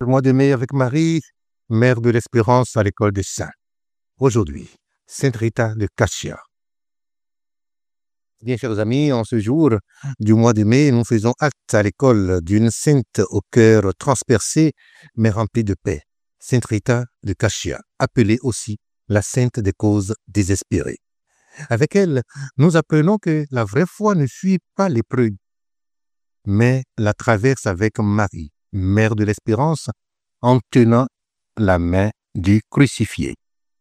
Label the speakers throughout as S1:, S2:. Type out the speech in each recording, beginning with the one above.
S1: Le mois de mai avec Marie, mère de l'Espérance à l'école des Saints. Aujourd'hui, Sainte Rita de Cascia. Bien, chers amis, en ce jour du mois de mai, nous faisons acte à l'école d'une sainte au cœur transpercé, mais rempli de paix. Sainte Rita de Cascia, appelée aussi la sainte des causes désespérées. Avec elle, nous apprenons que la vraie foi ne suit pas l'épreuve, mais la traverse avec Marie, mère de l'Espérance, en tenant la main du crucifié.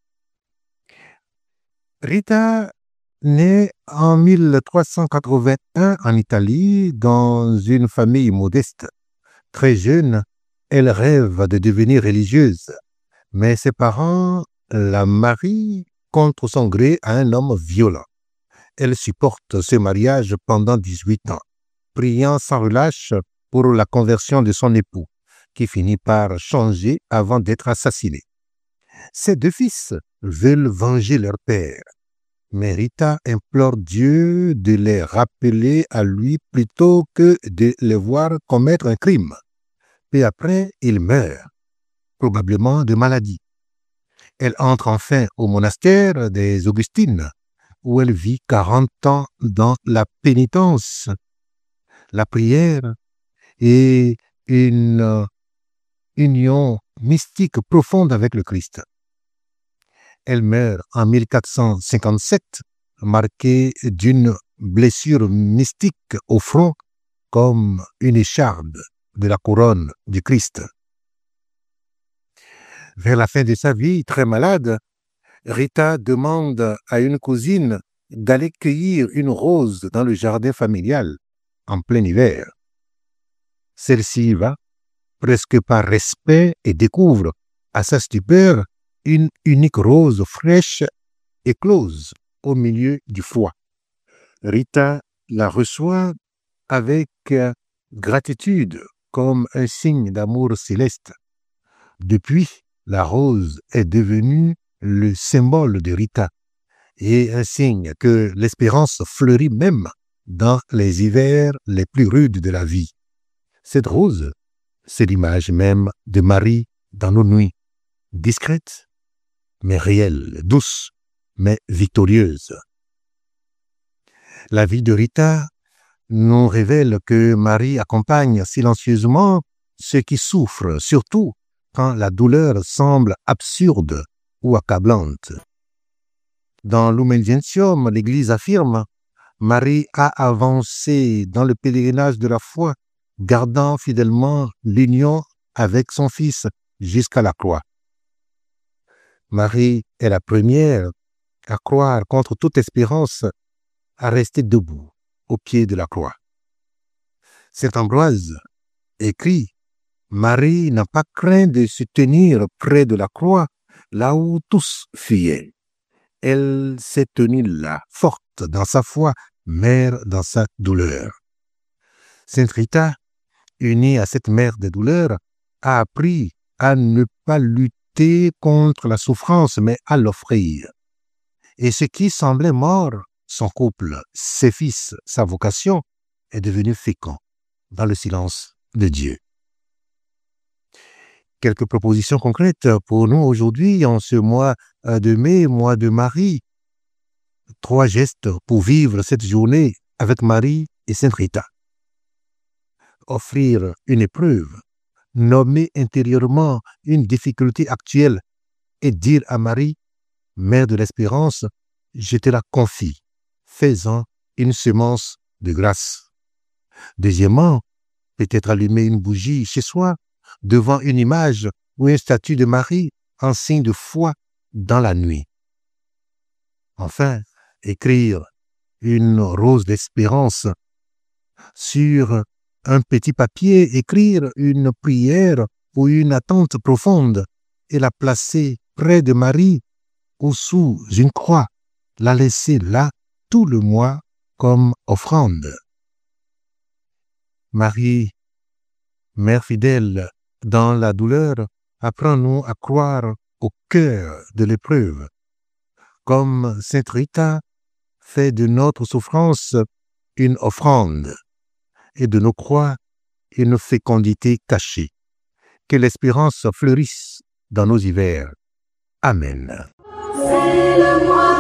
S1: Rita naît en 1381 en Italie dans une famille modeste. Très jeune, elle rêve de devenir religieuse, mais ses parents la marient contre son gré à un homme violent. Elle supporte ce mariage pendant 18 ans, priant sans relâche pour la conversion de son époux, qui finit par changer avant d'être assassiné. Ses deux fils veulent venger leur père, mais Rita implore Dieu de les rappeler à lui plutôt que de les voir commettre un crime. Puis après, il meurt, probablement de maladie. Elle entre enfin au monastère des Augustines, où elle vit 40 ans dans la pénitence, la prière et une union mystique profonde avec le Christ. Elle meurt en 1457, marquée d'une blessure mystique au front comme une écharpe de la couronne du Christ. Vers la fin de sa vie, très malade, Rita demande à une cousine d'aller cueillir une rose dans le jardin familial en plein hiver. Celle-ci y va, presque par respect, et découvre, à sa stupeur, une unique rose fraîche éclose au milieu du foie. Rita la reçoit avec gratitude comme un signe d'amour céleste. Depuis, la rose est devenue le symbole de Rita et un signe que l'espérance fleurit même dans les hivers les plus rudes de la vie. Cette rose, c'est l'image même de Marie dans nos nuits, discrète, mais réelle, douce, mais victorieuse. La vie de Rita nous révèle que Marie accompagne silencieusement ceux qui souffrent, surtout quand la douleur semble absurde ou accablante. Dans Lumen Gentium, l'Église affirme « Marie a avancé dans le pèlerinage de la foi, gardant fidèlement l'union avec son Fils jusqu'à la croix. » Marie est la première à croire contre toute espérance, à rester debout au pied de la croix. Saint Ambroise écrit « Marie n'a pas craint de se tenir près de la croix, là où tous fuyaient. Elle s'est tenue là, forte dans sa foi, mère dans sa douleur. » Sainte Rita, unie à cette mère de douleur, a appris à ne pas lutter contre la souffrance, mais à l'offrir. Et ce qui semblait mort, son couple, ses fils, sa vocation, est devenu fécond dans le silence de Dieu. Quelques propositions concrètes pour nous aujourd'hui en ce mois de mai, mois de Marie. 3 gestes pour vivre cette journée avec Marie et Sainte Rita. Offrir une épreuve, nommer intérieurement une difficulté actuelle et dire à Marie, mère de l'espérance, je te la confie, fais-en une semence de grâce. Deuxièmement, peut-être allumer une bougie chez soi, devant une image ou une statue de Marie en signe de foi dans la nuit. Enfin, écrire une rose d'espérance sur un petit papier, écrire une prière ou une attente profonde et la placer près de Marie ou sous une croix, la laisser là tout le mois comme offrande. Marie, mère fidèle dans la douleur, apprends-nous à croire au cœur de l'épreuve. Comme Sainte Rita fait de notre souffrance une offrande et de nos croix une fécondité cachée. que l'espérance fleurisse dans nos hivers. Amen.
S2: C'est le mois